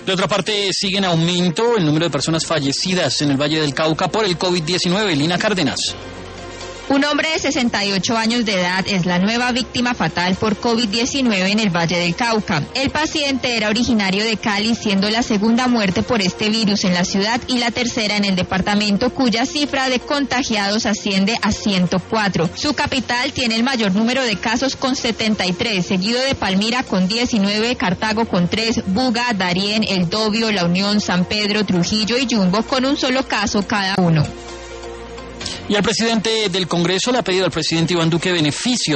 De otra parte, sigue en aumento el número de personas fallecidas en el Valle del Cauca por el COVID-19. Lina Cárdenas. Un hombre de 68 años de edad es la nueva víctima fatal por COVID-19 en el Valle del Cauca. El paciente era originario de Cali, siendo la segunda muerte por este virus en la ciudad y la tercera en el departamento, cuya cifra de contagiados asciende a 104. Su capital tiene el mayor número de casos con 73, seguido de Palmira con 19, Cartago con 3, Buga, Darién, El Dobio, La Unión, San Pedro, Trujillo y Yumbo con un solo caso cada uno. Y el presidente del Congreso le ha pedido al presidente Iván Duque beneficios